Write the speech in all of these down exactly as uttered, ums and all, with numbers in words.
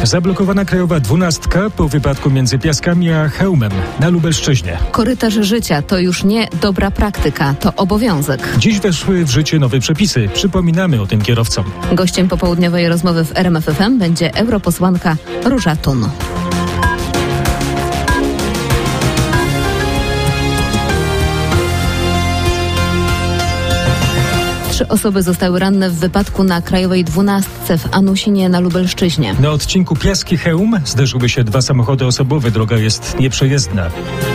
Zablokowana krajowa dwunastka po wypadku między Piaskami a Chełmem na Lubelszczyźnie. Korytarz życia to już nie dobra praktyka, to obowiązek. Dziś weszły w życie nowe przepisy. Przypominamy o tym kierowcom. Gościem popołudniowej rozmowy w R M F F M będzie europosłanka Róża Thun. Trzy osoby zostały ranne w wypadku na krajowej dwunastce w Anusinie na Lubelszczyźnie. Na odcinku Piaski-Chełm zderzyły się dwa samochody osobowe. Droga jest nieprzejezdna.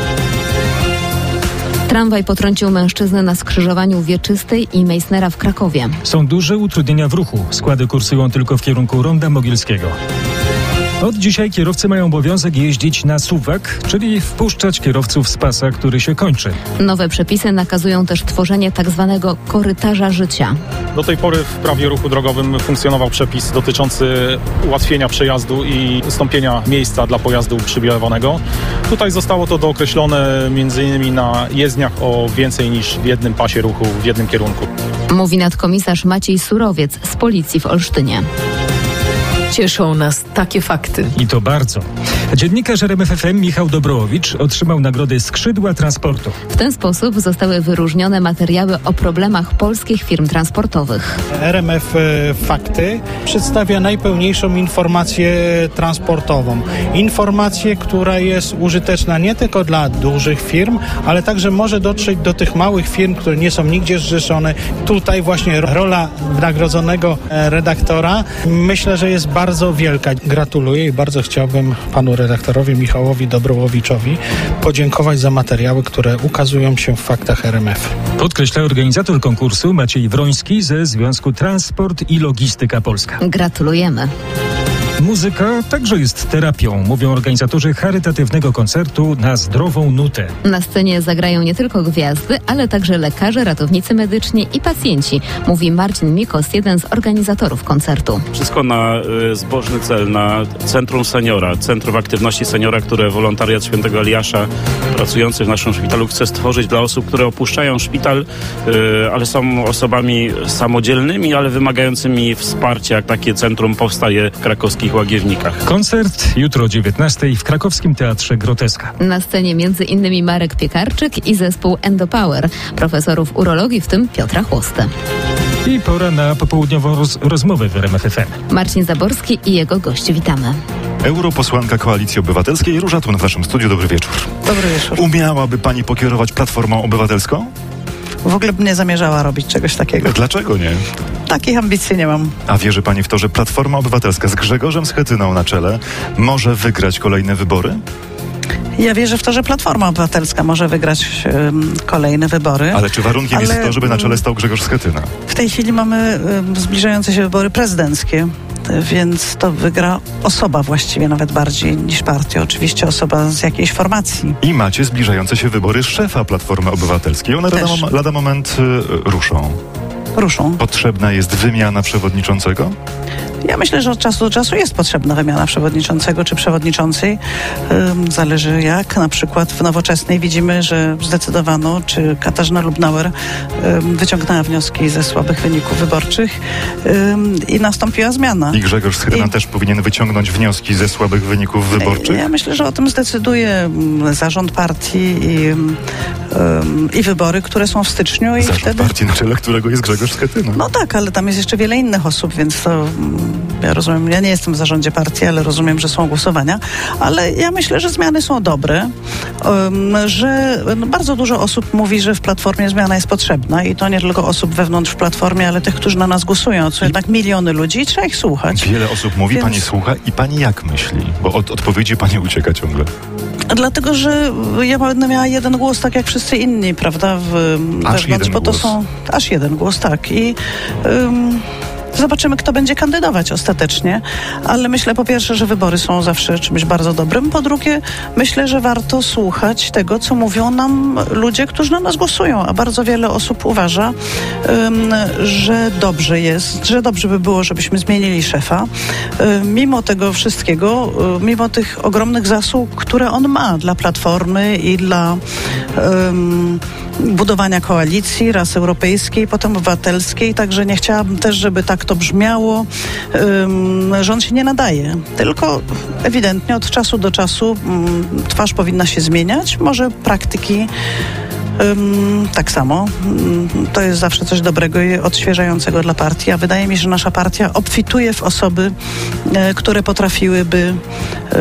Tramwaj potrącił mężczyznę na skrzyżowaniu Wieczystej i Meissnera w Krakowie. Są duże utrudnienia w ruchu. Składy kursują tylko w kierunku Ronda Mogilskiego. Od dzisiaj kierowcy mają obowiązek jeździć na suwak, czyli wpuszczać kierowców z pasa, który się kończy. Nowe przepisy nakazują też tworzenie tak zwanego korytarza życia. Do tej pory w prawie ruchu drogowym funkcjonował przepis dotyczący ułatwienia przejazdu i ustąpienia miejsca dla pojazdu uprzywilejowanego. Tutaj zostało to dookreślone między innymi na jezdniach o więcej niż w jednym pasie ruchu, w jednym kierunku. Mówi nadkomisarz Maciej Surowiec z Policji w Olsztynie. Cieszą nas takie fakty. I to bardzo. Dziennikarz R M F F M Michał Dobrołowicz otrzymał nagrodę Skrzydła Transportu. W ten sposób zostały wyróżnione materiały o problemach polskich firm transportowych. R M F Fakty przedstawia najpełniejszą informację transportową. Informację, która jest użyteczna nie tylko dla dużych firm, ale także może dotrzeć do tych małych firm, które nie są nigdzie zrzeszone. Tutaj właśnie rola wynagrodzonego redaktora myślę, że jest bardzo wielka. Gratuluję i bardzo chciałbym panu redaktorowi Michałowi Dobrołowiczowi podziękować za materiały, które ukazują się w faktach R M F. Podkreśla organizator konkursu Maciej Wroński ze Związku Transport i Logistyka Polska. Gratulujemy. Muzyka także jest terapią, mówią organizatorzy charytatywnego koncertu Na zdrową nutę. Na scenie zagrają nie tylko gwiazdy, ale także lekarze, ratownicy medyczni i pacjenci, mówi Marcin Mikos, jeden z organizatorów koncertu. Wszystko na y, zbożny cel, na Centrum Seniora, Centrum Aktywności Seniora, które wolontariat Świętego Eliasza pracujący w naszym szpitalu chce stworzyć dla osób, które opuszczają szpital, y, ale są osobami samodzielnymi, ale wymagającymi wsparcia, jak takie centrum powstaje w krakowskich Łagiewnikach. Koncert jutro o dziewiętnastej w krakowskim Teatrze Groteska. Na scenie między innymi Marek Piekarczyk i zespół Endopower, profesorów urologii, w tym Piotra Chłostę. I pora na popołudniową roz- rozmowę w R M F F M. Marcin Zaborski i jego gość. Witamy. Europosłanka Koalicji Obywatelskiej Róża Thun w naszym studiu. Dobry wieczór. Dobry wieczór. Umiałaby pani pokierować Platformą Obywatelską? W ogóle bym nie zamierzała robić czegoś takiego. Dlaczego nie? Takich ambicji nie mam. A wierzy pani w to, że Platforma Obywatelska z Grzegorzem Schetyną na czele może wygrać kolejne wybory? Ja wierzę w to, że Platforma Obywatelska może wygrać um, kolejne wybory. Ale czy warunkiem ale, jest to, żeby na czele stał Grzegorz Schetyna? W tej chwili mamy um, zbliżające się wybory prezydenckie, więc to wygra osoba właściwie nawet bardziej niż partia. Oczywiście osoba z jakiejś formacji. I macie zbliżające się wybory szefa Platformy Obywatelskiej. One lada, mom- lada moment y, ruszą. Ruszą. Potrzebna jest wymiana przewodniczącego? Ja myślę, że od czasu do czasu jest potrzebna wymiana przewodniczącego czy przewodniczącej. Ym, zależy jak. Na przykład w Nowoczesnej widzimy, że zdecydowano, czy Katarzyna Lubnauer ym, wyciągnęła wnioski ze słabych wyników wyborczych ym, i nastąpiła zmiana. I Grzegorz Schetyna I... też powinien wyciągnąć wnioski ze słabych wyników wyborczych? Ja myślę, że o tym zdecyduje zarząd partii i, ym, i wybory, które są w styczniu. I zarząd wtedy... partii, na czele którego jest Grzegorz Schetyna. No tak, ale tam jest jeszcze wiele innych osób, więc to ja rozumiem, ja nie jestem w zarządzie partii, ale rozumiem, że są głosowania, ale ja myślę, że zmiany są dobre, um, że no, bardzo dużo osób mówi, że w Platformie zmiana jest potrzebna i to nie tylko osób wewnątrz w Platformie, ale tych, którzy na nas głosują. To jednak miliony ludzi i trzeba ich słuchać. Wiele osób mówi, więc... pani słucha i pani jak myśli? Bo od odpowiedzi pani ucieka ciągle. Dlatego, że ja będę miała jeden głos, tak jak wszyscy inni, prawda? W, aż wewnątrz, jeden bo to głos. są aż jeden głos, tak. I um, zobaczymy, kto będzie kandydować ostatecznie, ale myślę po pierwsze, że wybory są zawsze czymś bardzo dobrym. Po drugie, myślę, że warto słuchać tego, co mówią nam ludzie, którzy na nas głosują, a bardzo wiele osób uważa, um, że dobrze jest, że dobrze by było, żebyśmy zmienili szefa. Um, mimo tego wszystkiego, um, mimo tych ogromnych zasług, które on ma dla Platformy i dla um, budowania koalicji, raz europejskiej, potem obywatelskiej, także nie chciałabym też, żeby tak to brzmiało. Um, rząd się nie nadaje, tylko ewidentnie od czasu do czasu um, twarz powinna się zmieniać, może praktyki Um, tak samo. Um, to jest zawsze coś dobrego i odświeżającego dla partii, a wydaje mi się, że nasza partia obfituje w osoby, e, które potrafiłyby e,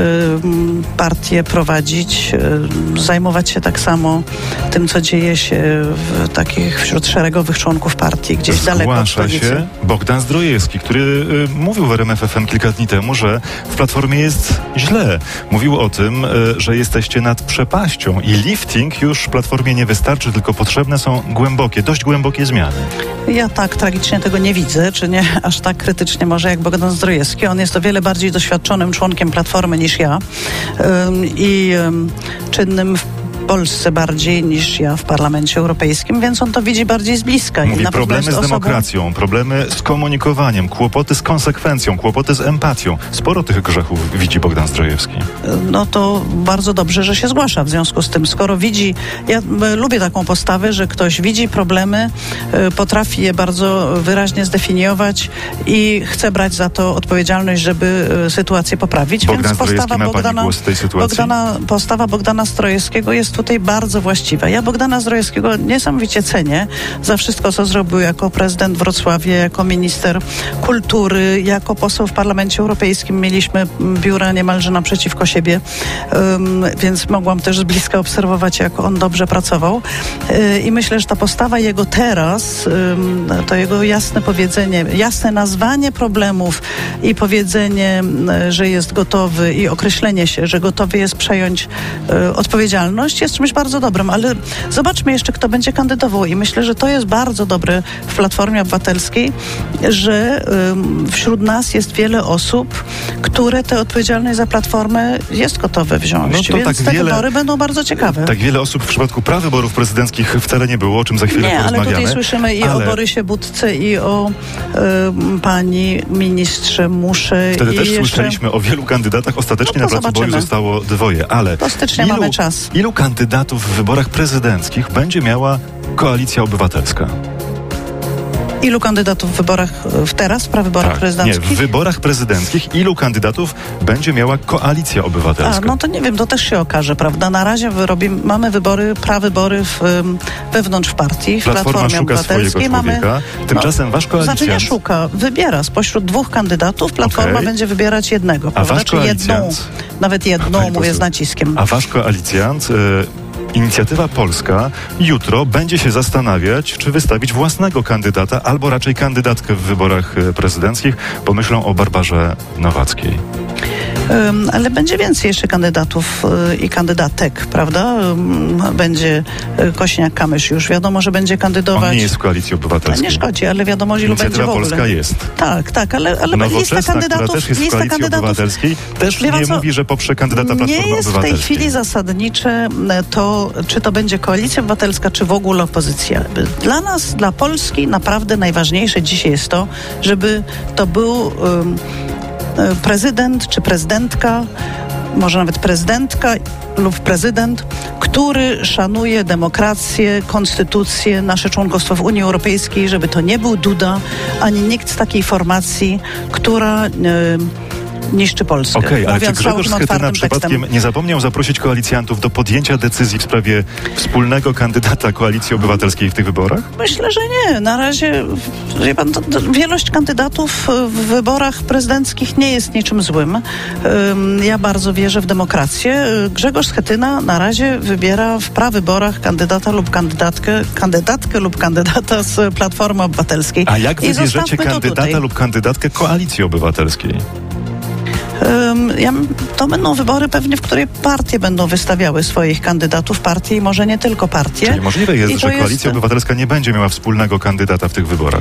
partię prowadzić, e, zajmować się tak samo tym, co dzieje się w takich wśród szeregowych członków partii, gdzieś daleko od stolicy. Zgłasza się Bogdan Zdrojewski, który y, mówił w R M F F M kilka dni temu, że w Platformie jest źle. Mówił o tym, y, że jesteście nad przepaścią i lifting już Platformie nie wystarczy. Wystarczy, tylko potrzebne są głębokie, dość głębokie zmiany. Ja tak tragicznie tego nie widzę, czy nie aż tak krytycznie może jak Bogdan Zdrojewski. On jest o wiele bardziej doświadczonym członkiem Platformy niż ja ym, i ym, czynnym w Polsce bardziej niż ja w Parlamencie Europejskim, więc on to widzi bardziej z bliska. Mówi I na problemy z osobą... demokracją, problemy z komunikowaniem, kłopoty z konsekwencją, kłopoty z empatią. Sporo tych grzechów widzi Bogdan Zdrojewski. No to bardzo dobrze, że się zgłasza w związku z tym. Skoro widzi, ja lubię taką postawę, że ktoś widzi problemy, potrafi je bardzo wyraźnie zdefiniować i chce brać za to odpowiedzialność, żeby sytuację poprawić. Bogdan Więc postawa ma Bogdana, pani głos w tej sytuacji? Bogdana, postawa Bogdana Zdrojewskiego jest tutaj bardzo właściwa. Ja Bogdana Zdrojewskiego niesamowicie cenię za wszystko, co zrobił jako prezydent Wrocławia, jako minister kultury, jako poseł w Parlamencie Europejskim. Mieliśmy biura niemalże naprzeciwko siebie, um, więc mogłam też z bliska obserwować, jak on dobrze pracował. Yy, I myślę, że ta postawa jego teraz, um, to jego jasne powiedzenie, jasne nazwanie problemów i powiedzenie, że jest gotowy i określenie się, że gotowy jest przejąć y, odpowiedzialność, jest czymś bardzo dobrym, ale zobaczmy jeszcze, kto będzie kandydował i myślę, że to jest bardzo dobre w Platformie Obywatelskiej, że um, wśród nas jest wiele osób, które tę odpowiedzialność za Platformę jest gotowe wziąć, no to więc tak te wiele, wybory będą bardzo ciekawe. Tak wiele osób w przypadku prawyborów prezydenckich wcale nie było, o czym za chwilę nie, porozmawiamy. ale tutaj słyszymy i ale... o Borysie Budce, i o y, pani ministrze Muszy. Wtedy i też jeszcze... słyszeliśmy o wielu kandydatach. Ostatecznie no na placu boju zostało dwoje, ale do stycznia ilu, mamy czas. Ilu kandydatów w wyborach prezydenckich będzie miała Koalicja Obywatelska? Ilu kandydatów w wyborach w teraz, w prawyborach tak, prezydenckich? Nie, w wyborach prezydenckich ilu kandydatów będzie miała Koalicja Obywatelska? A, no to nie wiem, to też się okaże, prawda? Na razie wyrobimy, mamy wybory, prawybory w, wewnątrz w partii, w Platforma Platformie szuka swojego Obywatelskiej. człowieka, mamy, tymczasem no, wasz koalicjant... Znaczy nie szuka, wybiera spośród dwóch kandydatów, Platforma okay. będzie wybierać jednego, A prawda? wasz Czy jedną, nawet jedną, Pani mówię poseł, z naciskiem. A wasz koalicjant... Y- Inicjatywa Polska jutro będzie się zastanawiać, czy wystawić własnego kandydata, albo raczej kandydatkę w wyborach prezydenckich, bo myślą o Barbarze Nowackiej. Um, ale będzie więcej jeszcze kandydatów y, i kandydatek, prawda? Um, będzie y, Kosiniak-Kamysz już. Wiadomo, że będzie kandydować. On nie jest w Koalicji Obywatelskiej. Nie szkodzi, ale wiadomo, ilu będzie w ogóle. Inicjatywa Polska jest. Tak, tak, ale, ale lista kandydatów... która też jest w lista Koalicji kandydatów, Obywatelskiej, też nie co, mówi, że poprze kandydata Platformy Nie jest Obywatelskiej. w tej chwili zasadnicze to, czy to będzie Koalicja Obywatelska, czy w ogóle opozycja. Dla nas, dla Polski naprawdę najważniejsze dzisiaj jest to, żeby to był um, prezydent czy prezydentka, może nawet prezydentka lub prezydent, który szanuje demokrację, konstytucję, nasze członkostwo w Unii Europejskiej, żeby to nie był Duda, ani nikt z takiej formacji, która... Yy, niszczy Polskę. Okej, okay, ale czy Mówiąc Grzegorz Schetyna przypadkiem tekstem. nie zapomniał zaprosić koalicjantów do podjęcia decyzji w sprawie wspólnego kandydata Koalicji Obywatelskiej w tych wyborach? Myślę, że nie. Na razie wie pan, to, to wielość kandydatów w wyborach prezydenckich nie jest niczym złym. Um, ja bardzo wierzę w demokrację. Grzegorz Schetyna na razie wybiera w prawyborach kandydata lub kandydatkę, kandydatkę lub kandydata z Platformy Obywatelskiej. A jak I wybierzecie kandydata lub kandydatkę Koalicji Obywatelskiej? Um, ja, to będą wybory pewnie, w której partie będą wystawiały swoich kandydatów, partie i może nie tylko partie. Czyli możliwe jest, I że Koalicja jest... Obywatelska nie będzie miała wspólnego kandydata w tych wyborach?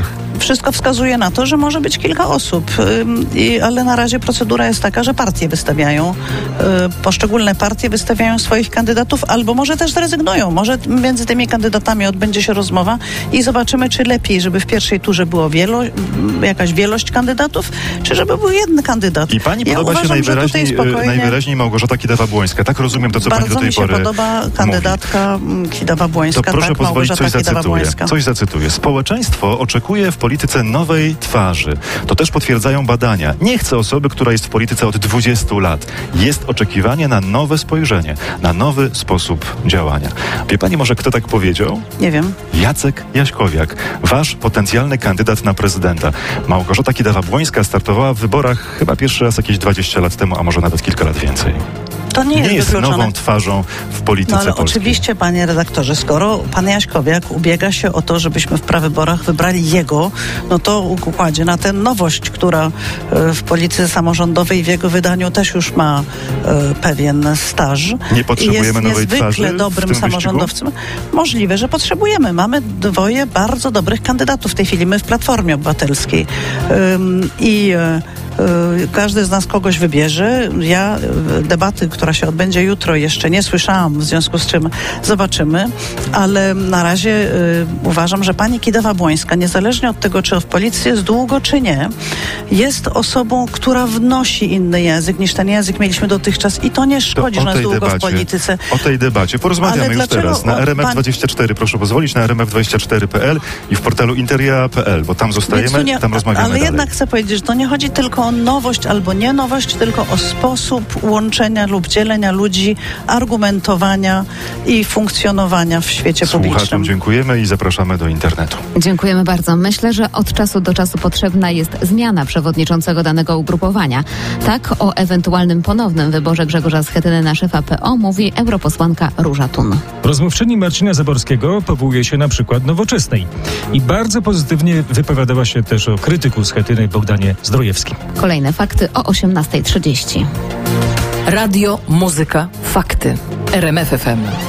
wszystko wskazuje na to, że może być kilka osób, I, ale na razie procedura jest taka, że partie wystawiają, poszczególne partie wystawiają swoich kandydatów, albo może też zrezygnują. Może między tymi kandydatami odbędzie się rozmowa i zobaczymy, czy lepiej, żeby w pierwszej turze było wielo, jakaś wielość kandydatów, czy żeby był jeden kandydat. I pani ja podoba uważam, się najwyraźniej, spokojnie... najwyraźniej Małgorzata Kidawa-Błońska. Tak rozumiem to, co Bardzo pani do tej pory mi się podoba kandydatka Kidawa-Błońska. To proszę tak, pozwolić, coś zacytuję. Kidawa-Błońska. Coś zacytuję. Społeczeństwo oczekuje w polityce nowej twarzy. To też potwierdzają badania. Nie chce osoby, która jest w polityce od dwudziestu lat. Jest oczekiwanie na nowe spojrzenie, na nowy sposób działania. Wie pani może, kto tak powiedział? Nie wiem. Jacek Jaśkowiak, wasz potencjalny kandydat na prezydenta. Małgorzata Kidawa-Błońska startowała w wyborach chyba pierwszy raz jakieś dwadzieścia lat temu, a może nawet kilka lat więcej. To nie, nie jest, jest wykluczone. nową twarzą w polityce no, ale polskiej. Oczywiście, panie redaktorze, skoro pan Jaśkowiak ubiega się o to, żebyśmy w prawyborach wybrali jego, no to układzie na tę nowość, która w polityce samorządowej w jego wydaniu też już ma e, pewien staż. Nie potrzebujemy jest nowej twarzy niezwykle dobrym w tym samorządowcem. Możliwe, że potrzebujemy. Mamy dwoje bardzo dobrych kandydatów w tej chwili. My w Platformie Obywatelskiej. Ym, I e, każdy z nas kogoś wybierze. Ja debaty, która się odbędzie jutro, jeszcze nie słyszałam, w związku z czym zobaczymy, ale na razie y, uważam, że pani Kidawa-Błońska, niezależnie od tego, czy w policji jest długo, czy nie, jest osobą, która wnosi inny język niż ten język mieliśmy dotychczas i to nie szkodzi, że jest długo debacie, w polityce. O tej debacie porozmawiamy ale już dlaczego, teraz na R M F dwadzieścia cztery, proszę pozwolić, na R M F dwadzieścia cztery kropka p l i w portalu interia kropka p l, bo tam zostajemy, nie, tam rozmawiamy ale dalej. jednak chcę powiedzieć, że to nie chodzi tylko o nowość albo nie nowość, tylko o sposób łączenia lub dzielenia ludzi, argumentowania i funkcjonowania w świecie Słuchaczom publicznym. dziękujemy i zapraszamy do internetu. Dziękujemy bardzo. Myślę, że od czasu do czasu potrzebna jest zmiana przewodniczącego danego ugrupowania. Tak o ewentualnym ponownym wyborze Grzegorza Schetyny na szefa P O mówi europosłanka Róża Thun. Rozmówczyni Marcina Zaborskiego powołuje się na przykład Nowoczesnej. I bardzo pozytywnie wypowiadała się też o krytyku Schetyny Bogdanie Zdrojewskim. Kolejne fakty o osiemnasta trzydzieści. Radio, muzyka, fakty. R M F F M.